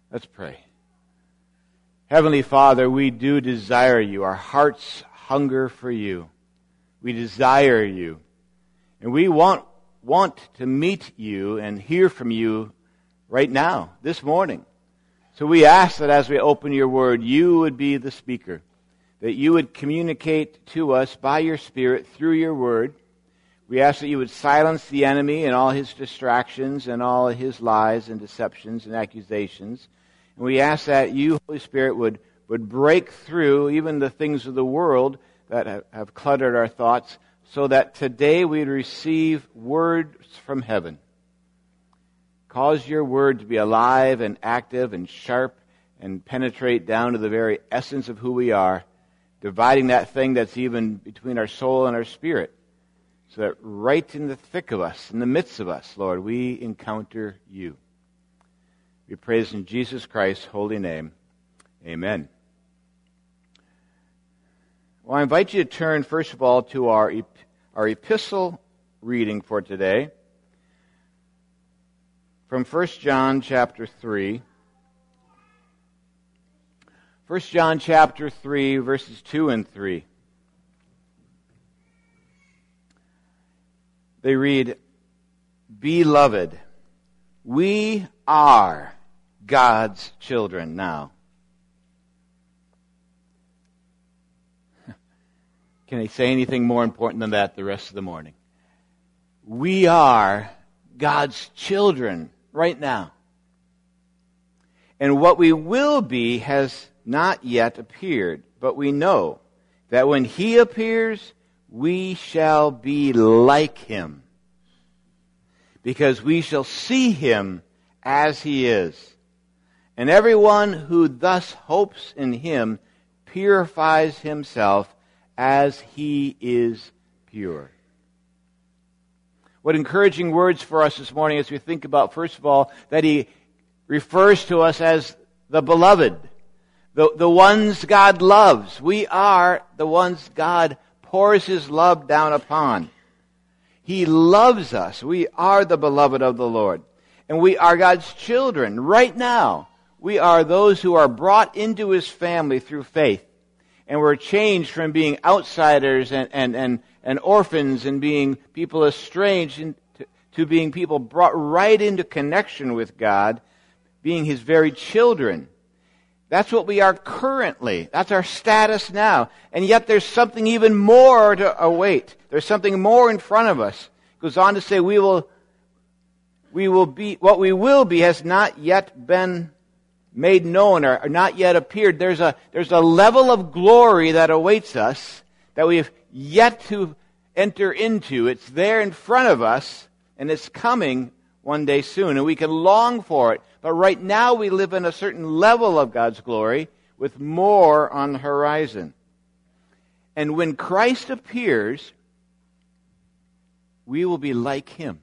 Let's pray. Heavenly Father, we do desire you. Our hearts hunger for you. We desire you. And we want to meet you and hear from you right now, this morning. So we ask that as we open your word, you would be the speaker, that you would communicate to us by your Spirit through your word. We ask that you would silence the enemy and all his distractions and all his lies and deceptions and accusations. And we ask that you, Holy Spirit, would break through even the things of the world that have cluttered our thoughts, so that today we'd receive words from heaven. Cause your word to be alive and active and sharp and penetrate down to the very essence of who we are, dividing that thing that's even between our soul and our spirit, so that right in the thick of us, in the midst of us, Lord, we encounter you. We praise in Jesus Christ's holy name. Amen. Well, I invite you to turn, first of all, to our epistle reading for today, from 1 John chapter 3. 1 John chapter 3, verses 2 and 3. They read, "Beloved, we are God's children now." Can I say anything more important than that the rest of the morning? We are God's children right now. And what we will be has not yet appeared, but we know that when he appears, we shall be like him, because we shall see him as he is. And everyone who thus hopes in him purifies himself as he is pure. What encouraging words for us this morning as we think about, first of all, that he refers to us as the beloved, the ones God loves. We are the ones God pours his love down upon. He loves us. We are the beloved of the Lord. And we are God's children. Right now, we are those who are brought into his family through faith. And we're changed from being outsiders and orphans and being people estranged to being people brought right into connection with God, being his very children. That's what we are currently. That's our status now. And yet there's something even more to await. There's something more in front of us. It goes on to say we will be, what we will be has not yet been made known or not yet appeared. There's a level of glory that awaits us that we have yet to enter into. It's there in front of us, and it's coming one day soon, and we can long for it. But right now we live in a certain level of God's glory with more on the horizon. And when Christ appears, we will be like him.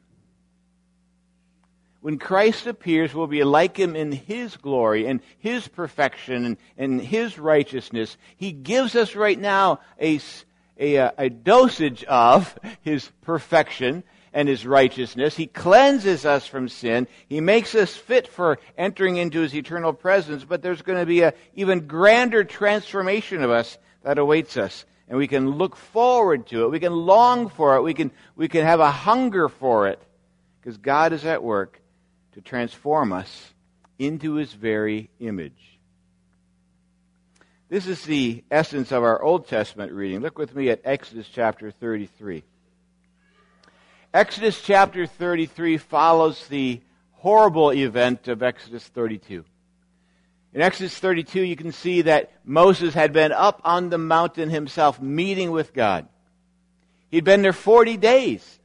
When Christ appears, we'll be like him in his glory and his perfection and his righteousness. He gives us right now a dosage of his perfection and his righteousness. He cleanses us from sin. He makes us fit for entering into his eternal presence. But there's going to be an even grander transformation of us that awaits us. And we can look forward to it. We can long for it. We can have a hunger for it. Because God is at work to transform us into his very image. This is the essence of our Old Testament reading. Look with me at Exodus chapter 33. Exodus chapter 33 follows the horrible event of Exodus 32. In Exodus 32, you can see that Moses had been up on the mountain himself, meeting with God. He'd been there 40 days.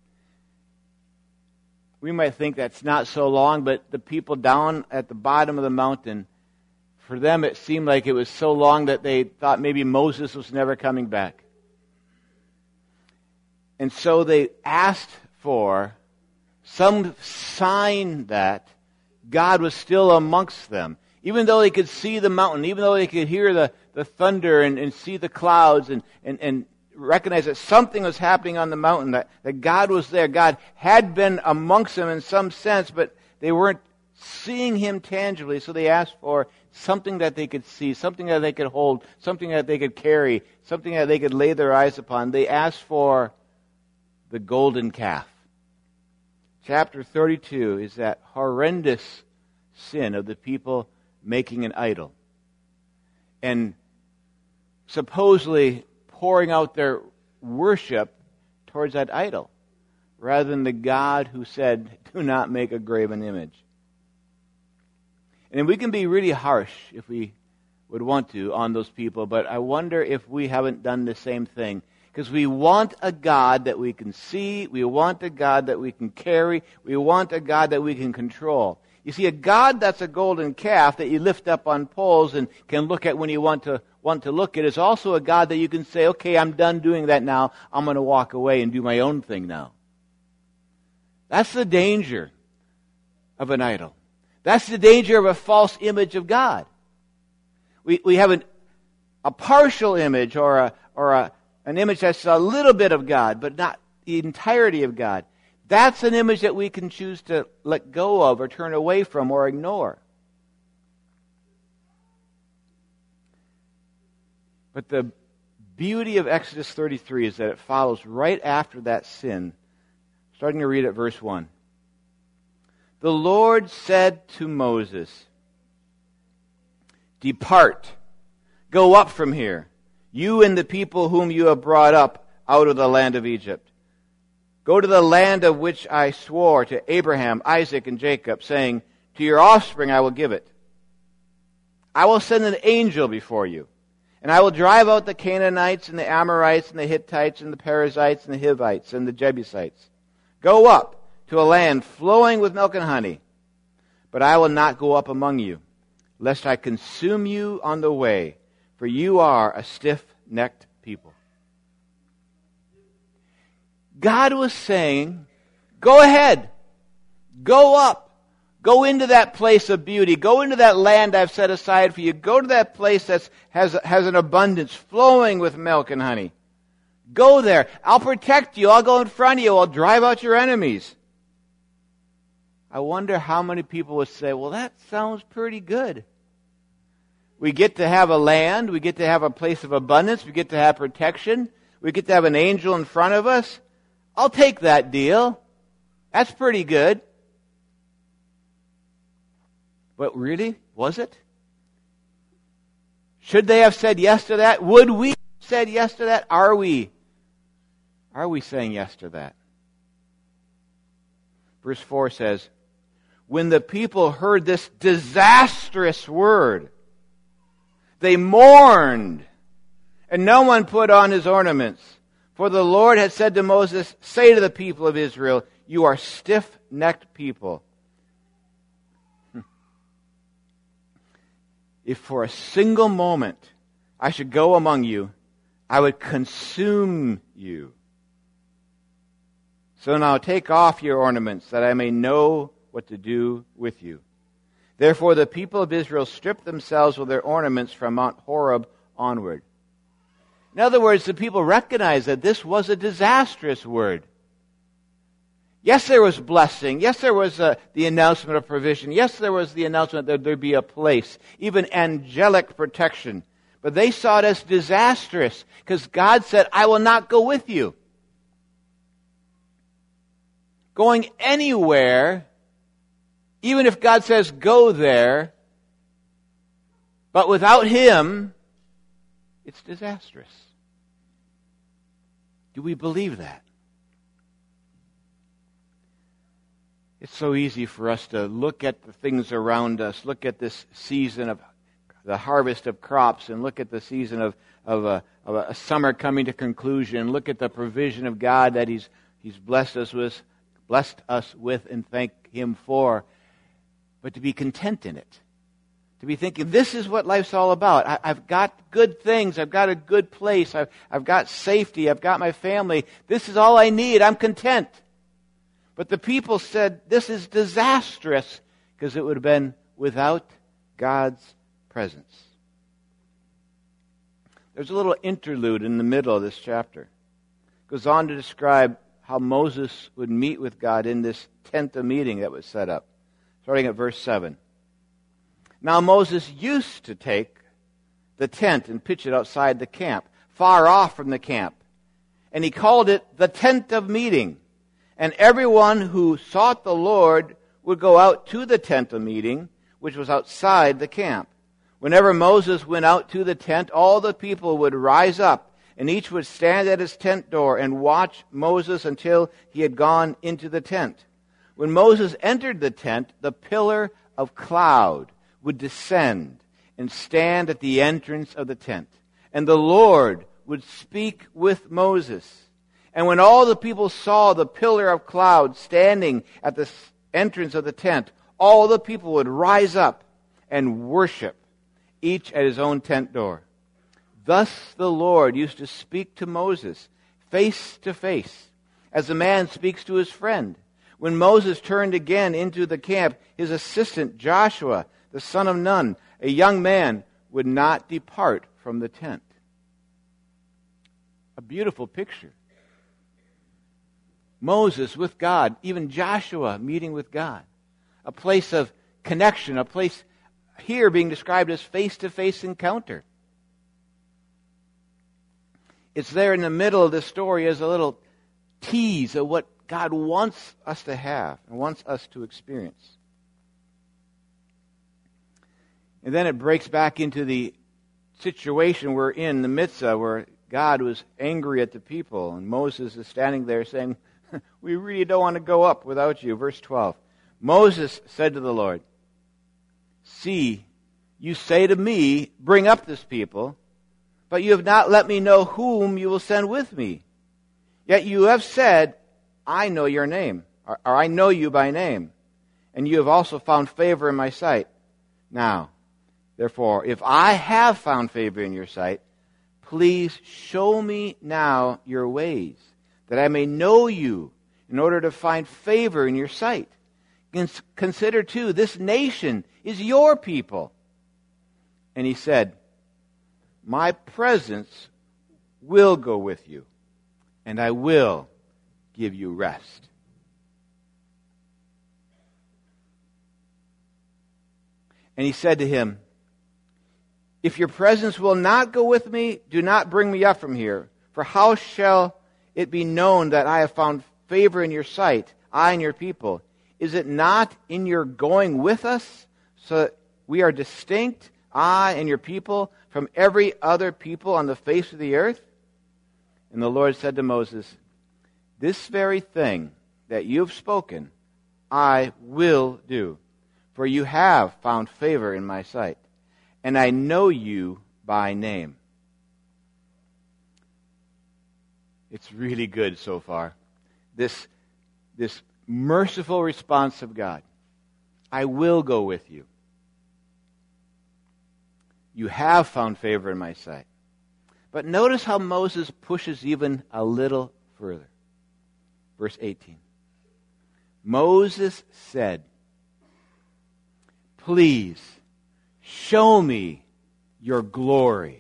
We might think that's not so long, but the people down at the bottom of the mountain, for them it seemed like it was so long that they thought maybe Moses was never coming back. And so they asked for some sign that God was still amongst them. Even though they could see the mountain, even though they could hear the thunder and see the clouds and recognize that something was happening on the mountain, that God was there. God had been amongst them in some sense, but they weren't seeing him tangibly, so they asked for something that they could see, something that they could hold, something that they could carry, something that they could lay their eyes upon. They asked for the golden calf. Chapter 32 is that horrendous sin of the people making an idol and supposedly pouring out their worship towards that idol, rather than the God who said, do not make a graven image. And we can be really harsh if we would want to on those people, but I wonder if we haven't done the same thing. Because we want a God that we can see, we want a God that we can carry, we want a God that we can control. You see, a God that's a golden calf that you lift up on poles and can look at when you want to look at is also a God that you can say, okay, I'm done doing that now, I'm going to walk away and do my own thing now. That's the danger of an idol. That's the danger of a false image of God. We have a partial image or an image that's a little bit of God, but not the entirety of God. That's an image that we can choose to let go of or turn away from or ignore. But the beauty of Exodus 33 is that it follows right after that sin. Starting to read at verse 1. The Lord said to Moses, "Depart, go up from here, you and the people whom you have brought up out of the land of Egypt. Go to the land of which I swore to Abraham, Isaac, and Jacob, saying, to your offspring I will give it. I will send an angel before you, and I will drive out the Canaanites and the Amorites and the Hittites and the Perizzites and the Hivites and the Jebusites. Go up to a land flowing with milk and honey, but I will not go up among you, lest I consume you on the way, for you are a stiff-necked people." God was saying, go ahead, go up, go into that place of beauty, go into that land I've set aside for you, go to that place that has an abundance flowing with milk and honey. Go there, I'll protect you, I'll go in front of you, I'll drive out your enemies. I wonder how many people would say, well, that sounds pretty good. We get to have a land, we get to have a place of abundance, we get to have protection, we get to have an angel in front of us. I'll take that deal. That's pretty good. But really, was it? Should they have said yes to that? Would we have said yes to that? Are we saying yes to that? Verse 4 says, when the people heard this disastrous word, they mourned, and no one put on his ornaments. For the Lord had said to Moses, say to the people of Israel, you are stiff-necked people. If for a single moment I should go among you, I would consume you. So now take off your ornaments, that I may know what to do with you. Therefore the people of Israel stripped themselves of their ornaments from Mount Horeb onward. In other words, the people recognized that this was a disastrous word. Yes, there was blessing. Yes, there was the announcement of provision. Yes, there was the announcement that there'd be a place, even angelic protection. But they saw it as disastrous because God said, I will not go with you. Going anywhere, even if God says go there, but without Him, it's disastrous. Do we believe that? It's so easy for us to look at the things around us, look at this season of the harvest of crops, and look at the season of a summer coming to conclusion, look at the provision of God that He's blessed us with, and thank Him for. But to be content in it. To be thinking, this is what life's all about. I've got good things. I've got a good place. I've got safety. I've got my family. This is all I need. I'm content. But the people said, this is disastrous, because it would have been without God's presence. There's a little interlude in the middle of this chapter. It goes on to describe how Moses would meet with God in this tent of meeting that was set up. starting at verse 7. Now Moses used to take the tent and pitch it outside the camp, far off from the camp. And he called it the tent of meeting. And everyone who sought the Lord would go out to the tent of meeting, which was outside the camp. Whenever Moses went out to the tent, all the people would rise up, and each would stand at his tent door and watch Moses until he had gone into the tent. When Moses entered the tent, the pillar of cloud would descend and stand at the entrance of the tent. And the Lord would speak with Moses. And when all the people saw the pillar of cloud standing at the entrance of the tent, all the people would rise up and worship, each at his own tent door. Thus the Lord used to speak to Moses face to face, as a man speaks to his friend. When Moses turned again into the camp, his assistant Joshua, the son of Nun, a young man, would not depart from the tent. A beautiful picture. Moses with God, even Joshua meeting with God. A place of connection, a place here being described as face-to-face encounter. It's there in the middle of this story as a little tease of what God wants us to have and wants us to experience. And then it breaks back into the situation we're in the Mitzvah, where God was angry at the people, and Moses is standing there saying, we really don't want to go up without you. Verse 12. Moses said to the Lord, see, you say to me, bring up this people, but you have not let me know whom you will send with me. Yet you have said, I know your name, or I know you by name, and you have also found favor in my sight. Now, therefore, if I have found favor in your sight, please show me now your ways, that I may know you in order to find favor in your sight. Consider, too, this nation is your people. And he said, my presence will go with you, and I will give you rest. And he said to him, if your presence will not go with me, do not bring me up from here. For how shall it be known that I have found favor in your sight, I and your people? Is it not in your going with us, so that we are distinct, I and your people, from every other people on the face of the earth? And the Lord said to Moses, this very thing that you have spoken, I will do, for you have found favor in my sight, and I know you by name. It's really good so far. This merciful response of God. I will go with you. You have found favor in my sight. But notice how Moses pushes even a little further. Verse 18. Moses said, please show me your glory.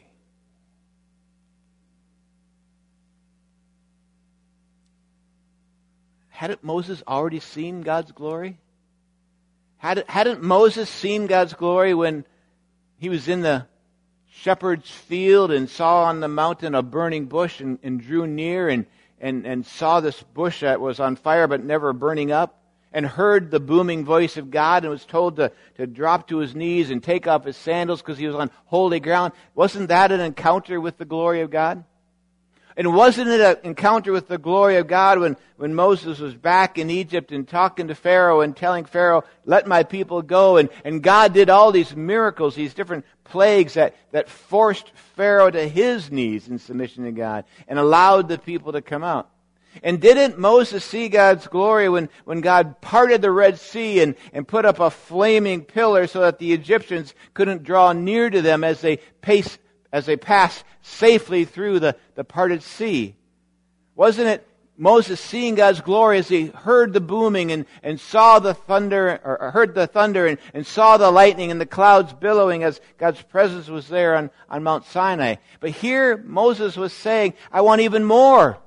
Hadn't Moses already seen God's glory? Hadn't Moses seen God's glory when he was in the shepherd's field and saw on the mountain a burning bush and drew near and saw this bush that was on fire but never burning up, and heard the booming voice of God and was told to drop to his knees and take off his sandals because he was on holy ground? Wasn't that an encounter with the glory of God? And wasn't it an encounter with the glory of God when Moses was back in Egypt and talking to Pharaoh and telling Pharaoh, let my people go? And God did all these miracles, these different plagues that forced Pharaoh to his knees in submission to God and allowed the people to come out. And didn't Moses see God's glory when God parted the Red Sea and put up a flaming pillar so that the Egyptians couldn't draw near to them as they passed safely through the parted sea? Wasn't it Moses seeing God's glory as he heard the booming and saw the thunder, or heard the thunder and saw the lightning and the clouds billowing as God's presence was there on Mount Sinai? But here Moses was saying, I want even more.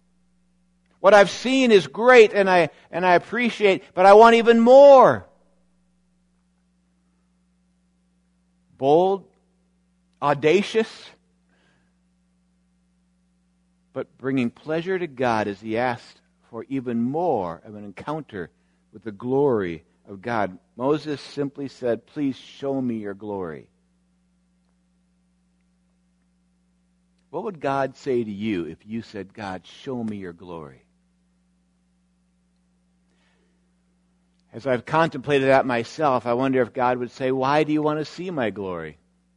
What I've seen is great and I appreciate, but I want even more. bold, audacious, but bringing pleasure to God as he asked for even more of an encounter with the glory of God. Moses simply said, "Please show me your glory." What would God say to you if you said, "God, show me your glory"? As I've contemplated that myself, I wonder if God would say, "Why do you want to see my glory?"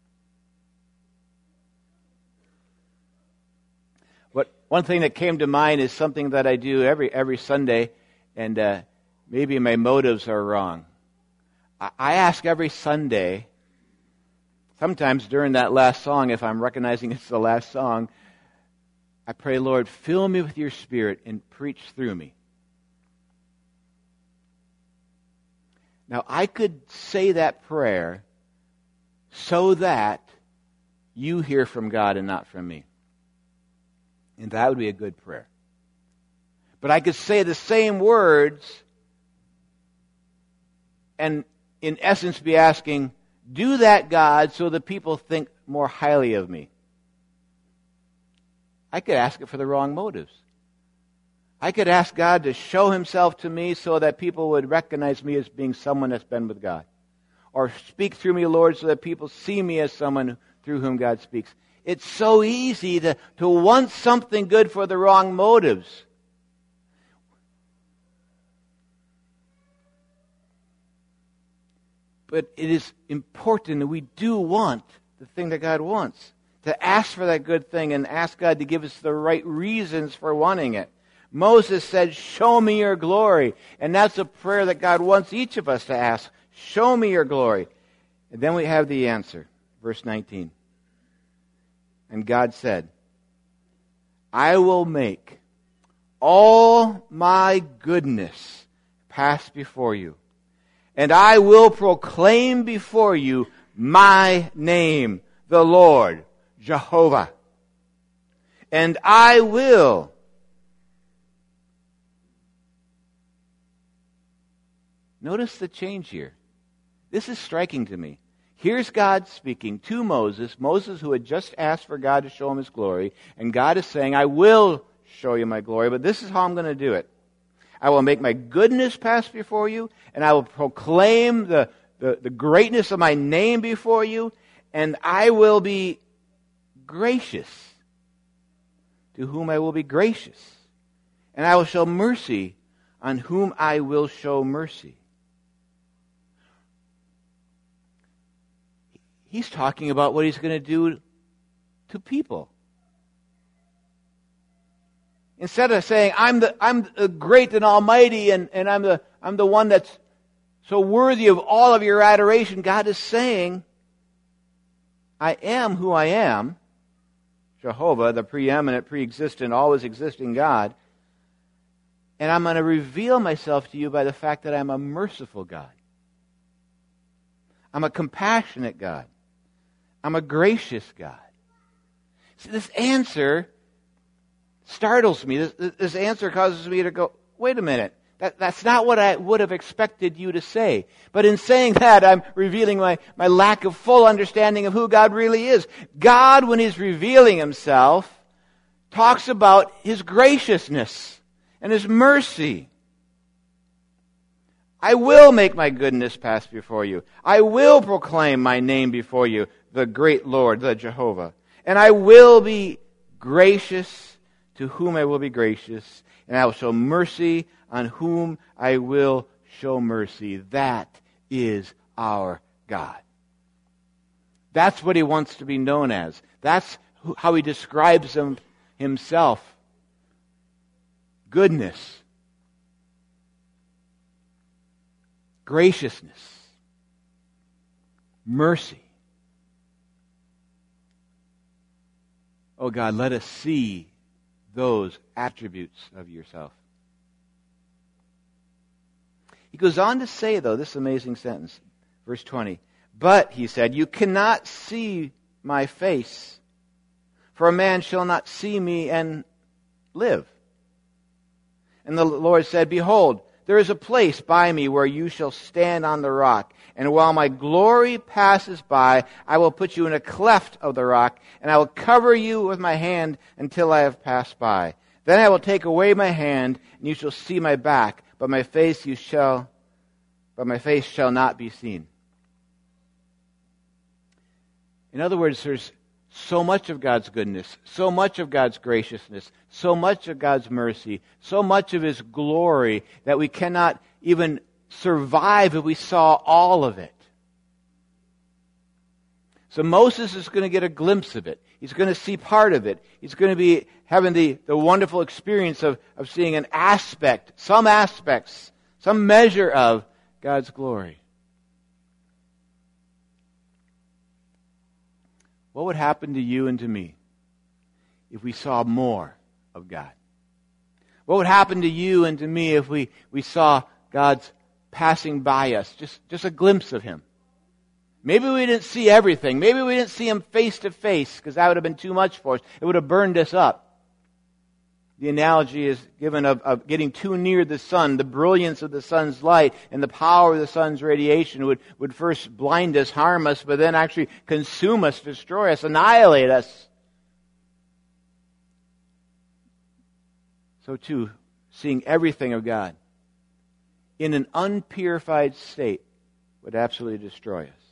One thing that came to mind is something that I do every Sunday, and maybe my motives are wrong. I ask every Sunday, sometimes during that last song, if I'm recognizing it's the last song, I pray, "Lord, fill me with your Spirit and preach through me." Now, I could say that prayer so that you hear from God and not from me. And that would be a good prayer. But I could say the same words and in essence be asking, "Do that, God, so that people think more highly of me." I could ask it for the wrong motives. I could ask God to show himself to me so that people would recognize me as being someone that's been with God. Or speak through me, Lord, so that people see me as someone through whom God speaks. It's so easy to want something good for the wrong motives. But it is important that we do want the thing that God wants. To ask for that good thing and ask God to give us the right reasons for wanting it. Moses said, "Show me your glory." And that's a prayer that God wants each of us to ask. Show me your glory. And then we have the answer. Verse 19. And God said, "I will make all my goodness pass before you, and I will proclaim before you my name, the Lord, Jehovah. And I will notice the change here. This is striking to me. Here's God speaking to Moses, who had just asked for God to show him his glory, and God is saying, "I will show you my glory, but this is how I'm going to do it. I will make my goodness pass before you, and I will proclaim the greatness of my name before you, and I will be gracious to whom I will be gracious, and I will show mercy on whom I will show mercy." He's talking about what he's going to do to people. Instead of saying, I'm the great and almighty and I'm the one that's so worthy of all of your adoration, God is saying, "I am who I am," Jehovah, the preeminent, pre-existent, always existing God, and I'm going to reveal myself to you by the fact that I'm a merciful God. I'm a compassionate God. I'm a gracious God. See, this answer startles me. This answer causes me to go, wait a minute. That's not what I would have expected you to say. But in saying that, I'm revealing my lack of full understanding of who God really is. God, when he's revealing himself, talks about his graciousness and his mercy. "I will make my goodness pass before you. I will proclaim my name before you, the great Lord, the Jehovah. And I will be gracious to whom I will be gracious, and I will show mercy on whom I will show mercy." That is our God. That's what he wants to be known as. That's how he describes himself. Goodness. Graciousness. Mercy. Oh God, let us see those attributes of yourself. He goes on to say, though, this amazing sentence, verse 20, "But," he said, "you cannot see my face, for a man shall not see me and live." And the Lord said, "Behold, There is a place by me where you shall stand on the rock. And while my glory passes by, I will put you in a cleft of the rock, and I will cover you with my hand until I have passed by. Then I will take away my hand, and you shall see my back, but my face shall not be seen. In other words, there's so much of God's goodness, so much of God's graciousness, so much of God's mercy, so much of His glory that we cannot even survive if we saw all of it. So Moses is going to get a glimpse of it. He's going to see part of it. He's going to be having the wonderful experience of seeing an aspect, some aspects, some measure of God's glory. What would happen to you and to me if we saw more of God? What would happen to you and to me if we saw God's passing by us, just a glimpse of Him? Maybe we didn't see everything. Maybe we didn't see Him face to face, because that would have been too much for us. It would have burned us up. The analogy is given of getting too near the sun. The brilliance of the sun's light and the power of the sun's radiation would first blind us, harm us, but then actually consume us, destroy us, annihilate us. So too, seeing everything of God in an unpurified state would absolutely destroy us.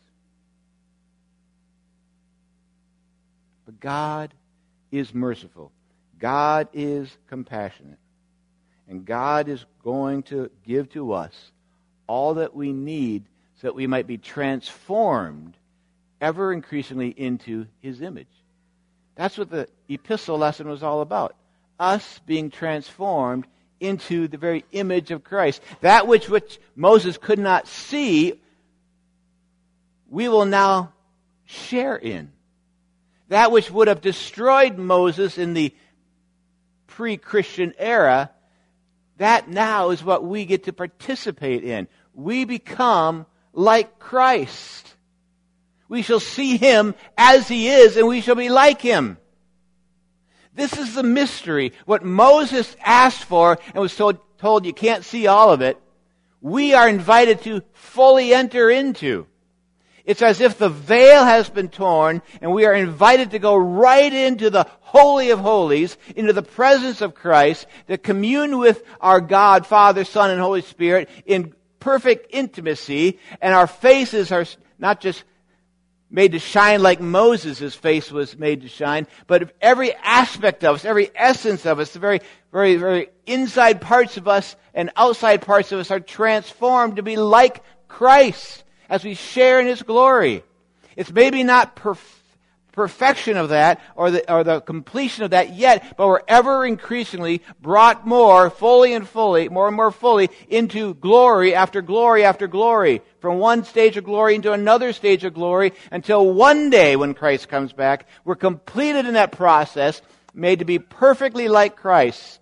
But God is merciful. God is compassionate. And God is going to give to us all that we need so that we might be transformed ever increasingly into His image. That's what the epistle lesson was all about. Us being transformed into the very image of Christ. That which Moses could not see, we will now share in. That which would have destroyed Moses in the pre-Christian era, that now is what we get to participate in. We become like Christ. We shall see Him as He is, and we shall be like Him. This is the mystery. What Moses asked for and was told you can't see all of it, we are invited to fully enter into. It's as if the veil has been torn and we are invited to go right into the Holy of Holies, into the presence of Christ, to commune with our God, Father, Son, and Holy Spirit in perfect intimacy, and our faces are not just made to shine like Moses' face was made to shine, but every aspect of us, every essence of us, the very, very, very inside parts of us and outside parts of us are transformed to be like Christ as we share in His glory. It's maybe not perfection of that or the completion of that yet, but we're ever increasingly brought more and more fully into glory after glory after glory, from one stage of glory into another stage of glory, until one day when Christ comes back, we're completed in that process, made to be perfectly like Christ.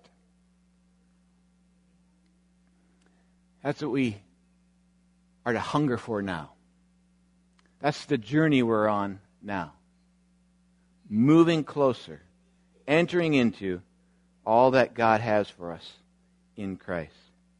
That's what we are to hunger for now. That's the journey we're on now. Moving closer, entering into all that God has for us in Christ.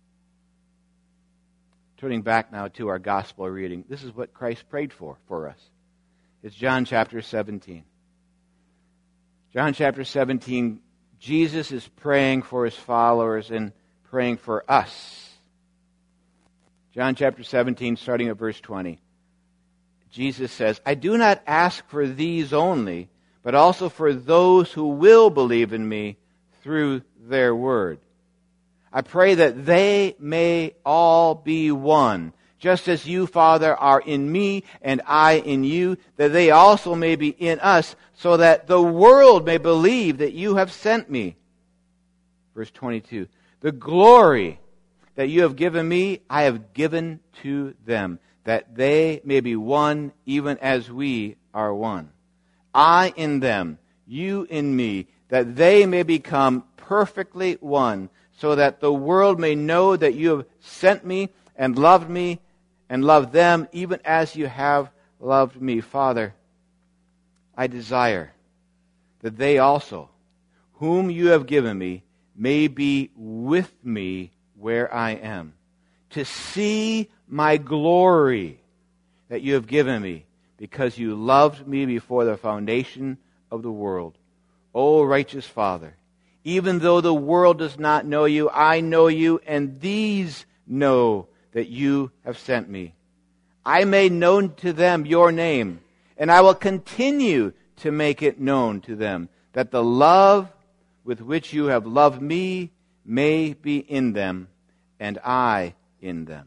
Turning back now to our gospel reading, this is what Christ prayed for us. It's John chapter 17. John chapter 17, Jesus is praying for His followers and praying for us. John chapter 17, starting at verse 20. Jesus says, I do not ask for these only, but also for those who will believe in me through their word. I pray that they may all be one, just as you, Father, are in me and I in you, that they also may be in us, so that the world may believe that you have sent me. Verse 22, the glory that you have given me, I have given to them, that they may be one even as we are one. I in them, you in me, that they may become perfectly one, so that the world may know that you have sent me and loved them even as you have loved me. Father, I desire that they also, whom you have given me, may be with me where I am, to see my glory that you have given me, because you loved me before the foundation of the world. O righteous Father, even though the world does not know you, I know you, and these know that you have sent me. I made known to them your name, and I will continue to make it known to them, that the love with which you have loved me may be in them, and I in them.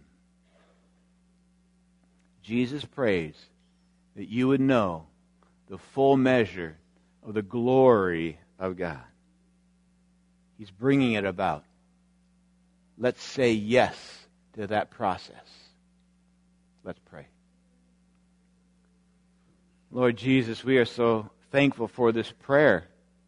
Jesus prays that you would know the full measure of the glory of God. He's bringing it about. Let's say yes to that process. Let's pray. Lord Jesus, we are so thankful for this prayer.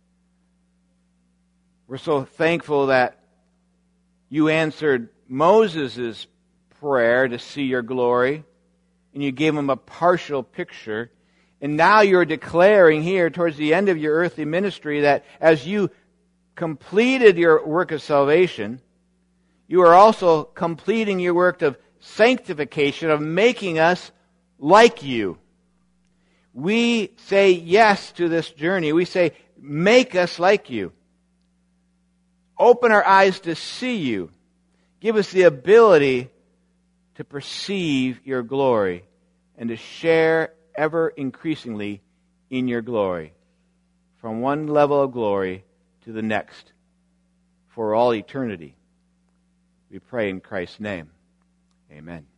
We're so thankful that you answered Moses' prayer to see your glory, and you gave him a partial picture. And now you're declaring here towards the end of your earthly ministry that as you completed your work of salvation, you are also completing your work of sanctification, of making us like you. We say yes to this journey. We say, make us like you. Open our eyes to see you. Give us the ability to perceive your glory and to share ever increasingly in your glory, from one level of glory to the next, for all eternity. We pray in Christ's name. Amen.